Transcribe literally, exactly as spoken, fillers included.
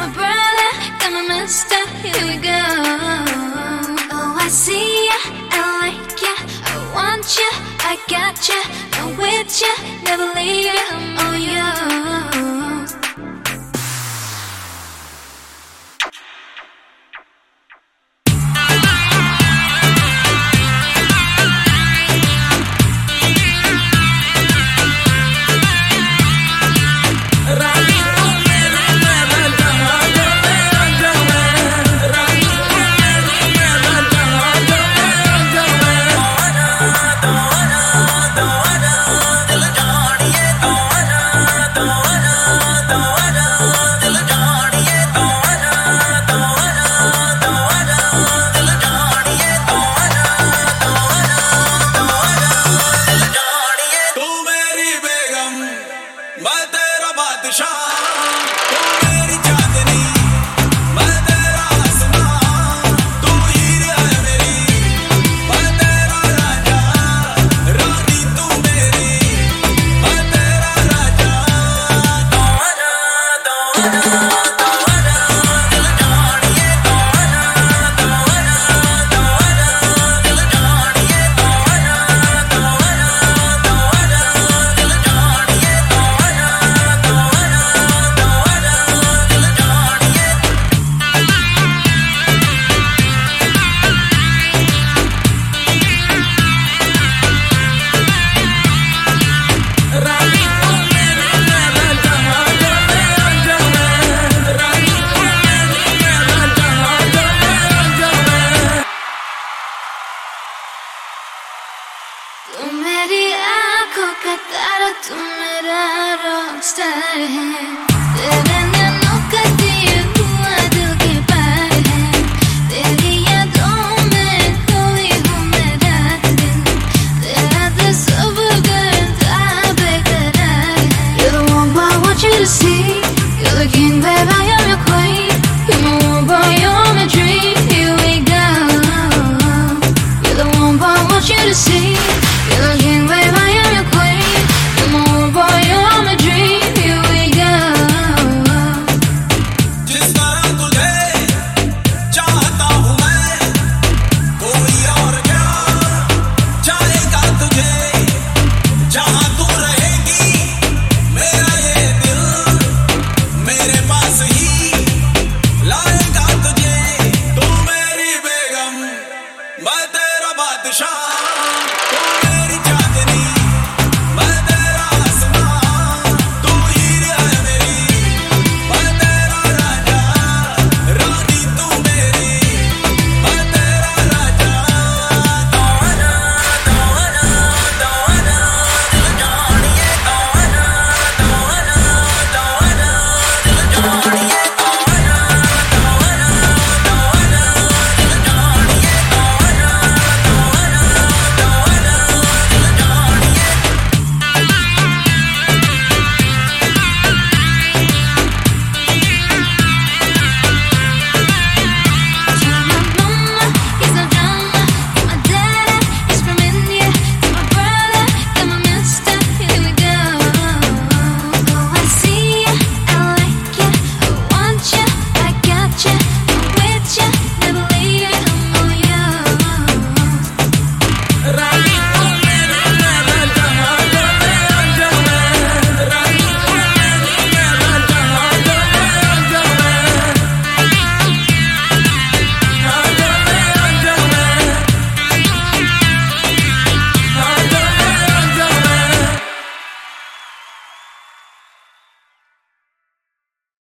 my brother, got my mister, here we go. Oh, I see ya, I like ya, I want ya, I got ya, I'm with ya, never leave ya, I'm all yours. तू मेरी आंखों का तारा, तू मेरा Rockstar है। तेरे नैनों का दिया हुआ दिल के पार है। तेरी यादों में खोई हूँ मैं रात दिन। तेरा तस्वीर करता बेकरार है। You're the one I want you to see. You're the king, baby.